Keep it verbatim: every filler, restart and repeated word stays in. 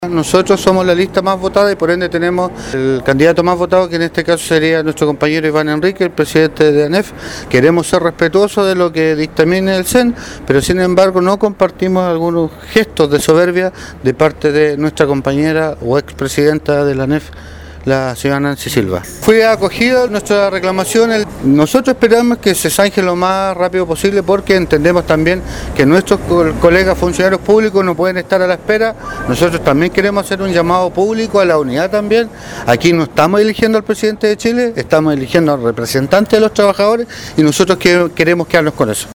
Nosotros somos la lista más votada y por ende tenemos el candidato más votado, que en este caso sería nuestro compañero Iván Enrique, el presidente de ANEF. Queremos ser respetuosos de lo que dictamine el C E N, pero sin embargo no compartimos algunos gestos de soberbia de parte de nuestra compañera o expresidenta de la ANEF, la señora Nancy Silva. Fue acogida nuestra reclamación. El, nosotros esperamos que se zanje lo más rápido posible, porque entendemos también que nuestros colegas funcionarios públicos no pueden estar a la espera. Nosotros también queremos hacer un llamado público a la unidad también. Aquí no estamos eligiendo al presidente de Chile, estamos eligiendo al representante de los trabajadores y nosotros que, queremos quedarnos con eso.